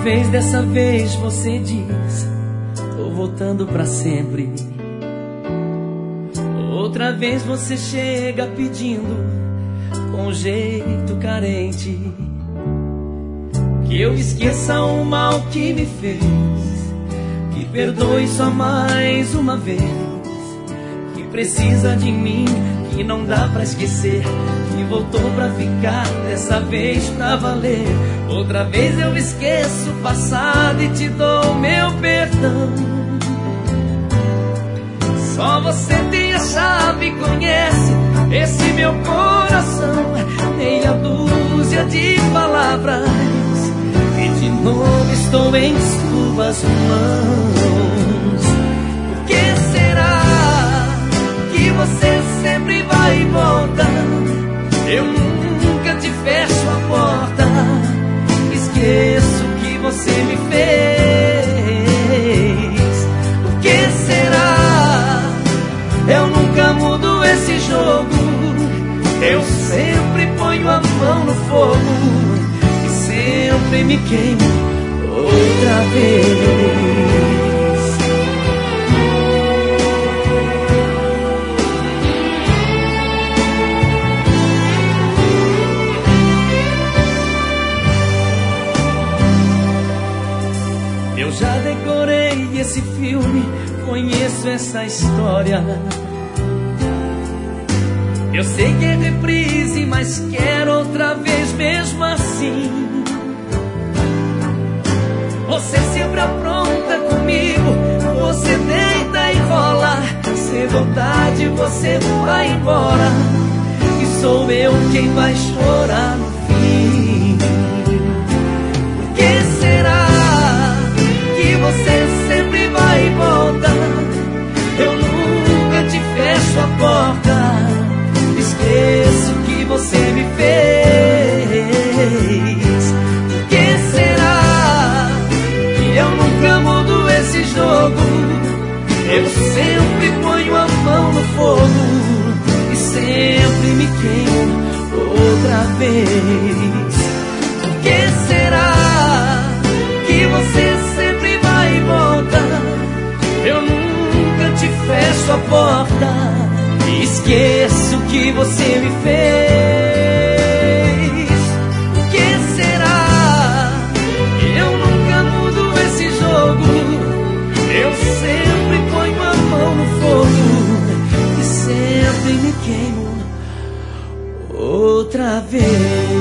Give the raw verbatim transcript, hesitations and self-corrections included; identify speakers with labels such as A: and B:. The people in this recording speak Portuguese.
A: Talvez dessa vez você diz: tô voltando pra sempre. Outra vez você chega pedindo, com um jeito carente, que eu esqueça o mal que me fez, que perdoe só mais uma vez, que precisa de mim, que não dá pra esquecer, que voltou pra ficar, dessa vez pra valer. Outra vez eu esqueço o passado e te dou meu perdão. Só você tem a chave e conhece esse meu coração. Meia dúzia de palavras e de novo estou em suas mãos. Por que será que você sempre vai e volta? Eu nunca te fecho a porta. Esqueço o que você me fez. Por que será? Eu nunca mudo esse jogo. Eu sempre ponho a mão no fogo e sempre me queimo outra vez. Eu já decorei esse filme, conheço essa história. Eu sei que é reprise, mas quero outra vez mesmo assim. Você sempre apronta comigo, você deita e rola. Cedo ou tarde você vai embora e sou eu quem vai chorar no fim. Por que será que você sempre vai e volta? Eu nunca te fecho a porta. Esqueço o que você me fez. Por que será que eu nunca mudo esse jogo? Eu sempre ponho a mão no fogo e sempre me queimo outra vez. Por que será que você sempre vai e volta? Eu nunca te fecho a porta. Esqueço o que você me fez. Por que será? Eu nunca mudo esse jogo. Eu sempre ponho a mão no fogo e sempre me queimo outra vez.